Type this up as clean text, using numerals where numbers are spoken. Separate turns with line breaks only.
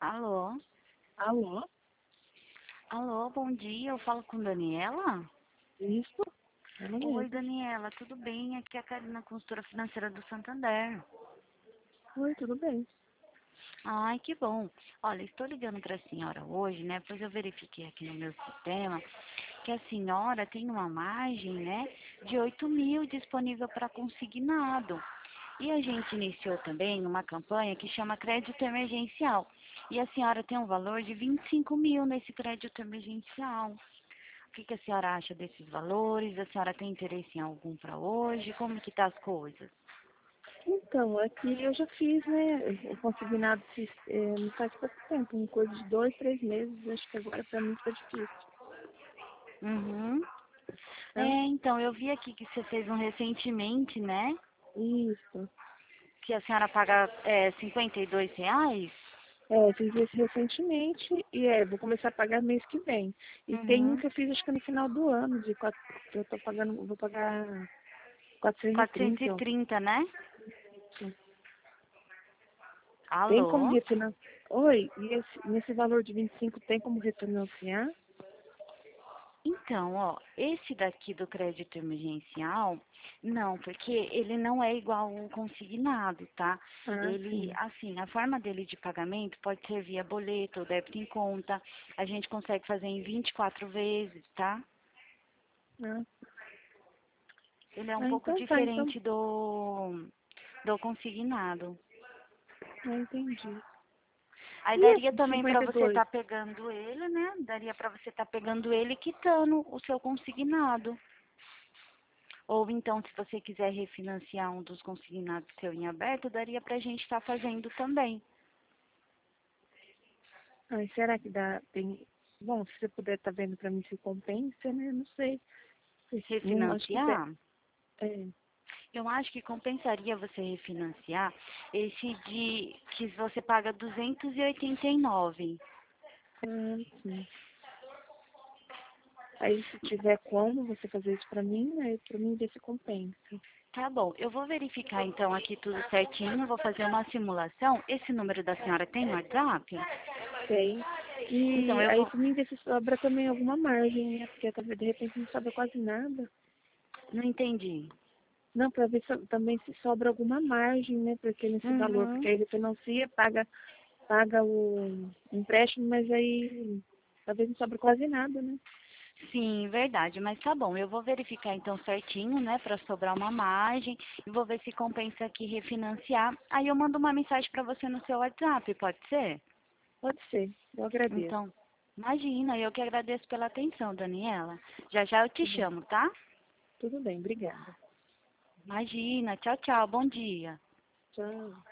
Alô?
Alô?
Alô, bom dia. Eu falo com Daniela?
Isso? Ela
Oi,
mesmo.
Daniela, tudo bem? Aqui é a Karina, consultora financeira do Santander.
Oi, tudo bem?
Ai, que bom. Olha, estou ligando para a senhora hoje, né? Pois eu verifiquei aqui no meu sistema que a senhora tem uma margem, né, de 8.000 disponível para consignado. E a gente iniciou também uma campanha que chama Crédito Emergencial. E a senhora tem um valor de 25.000 nesse crédito emergencial. O que a senhora acha desses valores? A senhora tem interesse em algum para hoje? Como que tá as coisas?
Então, aqui eu já fiz, né? O consignado não faz pouco tempo, uma coisa de 2, 3 meses. Acho que agora pra mim fica difícil.
Uhum. É,
Tá?
então, eu vi aqui que você fez um recentemente, né?
Isso.
Que a senhora paga R$ 52.
Fiz esse recentemente e vou começar a pagar mês que vem. E tem um
Uhum.
que eu fiz acho que no final do ano, que eu tô pagando, vou pagar 430.
430, né?
Tem como
Alô?
refinanciar? Oi, e nesse valor de 25 tem como refinanciar?
Então, ó, esse daqui do crédito emergencial, não, porque ele não é igual ao consignado, tá?
Ah,
Ele,
sim.
assim, a forma dele de pagamento pode ser via boleto ou débito em conta. A gente consegue fazer em 24 vezes, tá?
Ah,
Ele é um
ah,
pouco
então tá, então.
diferente do consignado.
Ah, entendi.
Aí
E
daria
esse de
também para você
52?
estar pegando ele, né? Daria para você estar pegando ele e quitando o seu consignado. Ou então, se você quiser refinanciar um dos consignados seu em aberto, daria para a gente estar fazendo também.
Ai, será que dá? Tem. Bom, se você puder estar vendo para mim se compensa, né? Não sei. Não, acho que tem.
Refinanciar?
É.
Eu acho que compensaria você refinanciar esse de que você paga 289.
Ah, sim. Aí se tiver como você fazer isso para mim, aí para mim ver se compensa.
Tá bom, eu vou verificar então aqui tudo certinho, vou fazer uma simulação. Esse número da senhora tem WhatsApp?
Tem.
Então
E
eu
aí
vou.
para mim ver se sobra também alguma margem, né? Porque talvez de repente não sobra quase nada.
Não entendi.
Não, para ver também se sobra alguma margem, né? Porque nesse valor, porque
Uhum.
aí ele financia, paga o empréstimo, mas aí talvez não sobra quase nada, né?
Sim, verdade, mas tá bom. Eu vou verificar então certinho, né, para sobrar uma margem e vou ver se compensa aqui refinanciar. Aí eu mando uma mensagem para você no seu WhatsApp, pode ser?
Pode ser, eu agradeço.
Então, imagina, eu que agradeço pela atenção, Daniela. Já já eu te
Tudo,
chamo, tá?
tudo bem, obrigada.
Imagina, tchau, tchau, bom dia.
Tchau.